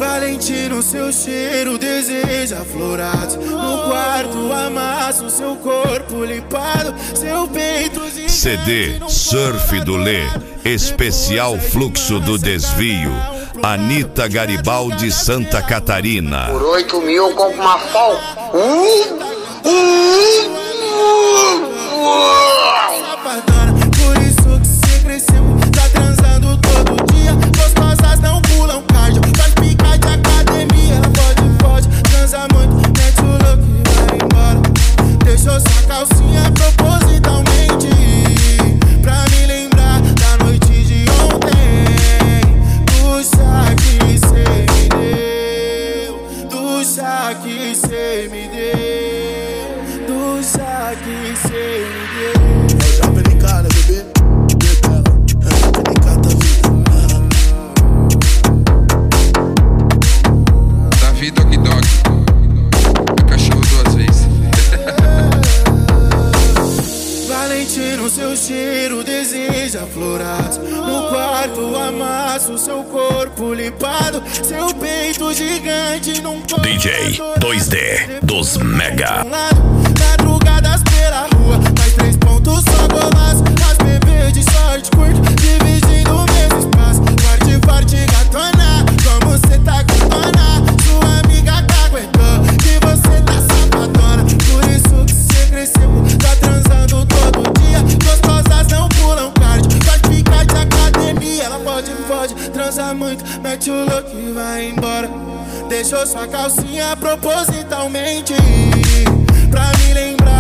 Valentino, seu cheiro deseja florados. No quarto amasso, seu corpo limpado, seu peito de CD Surf do Lê, especial fluxo do desvio. Anitta Garibaldi, Santa Catarina. Por 8 mil eu compro uma Fal. Por isso que cê cresceu, tá transando todo dia. Gostosas não pulam cardio, faz picar de academia. Pode, transa muito, mete o louco e vai embora. Deixou sua calcinha propositalmente pra me lembrar da noite de ontem. Do chá que cê me deu, do chá que cê me deu, do chá que cê me deu. Davi Dog Dog, é cachorro duas vezes. Valentino, seu cheiro deseja florados. No quarto amasso, seu corpo limpado, seu peito gigante num corpo DJ 2D dos Mega. Madrugadas pela rua, mais 3 pontos só golaço. As bebês de short curto, dividindo o mesmo espaço. Forte, gatona, como cê tá gatona. Sua amiga caguetou, que você tá safadona. Por isso que cê cresceu, tá transando todo dia. Gostosas não pulam cardio, faz picar de academia. Ela pode, transa muito, mete o louco e vai embora. Deixou sua calcinha propositalmente pra me lembrar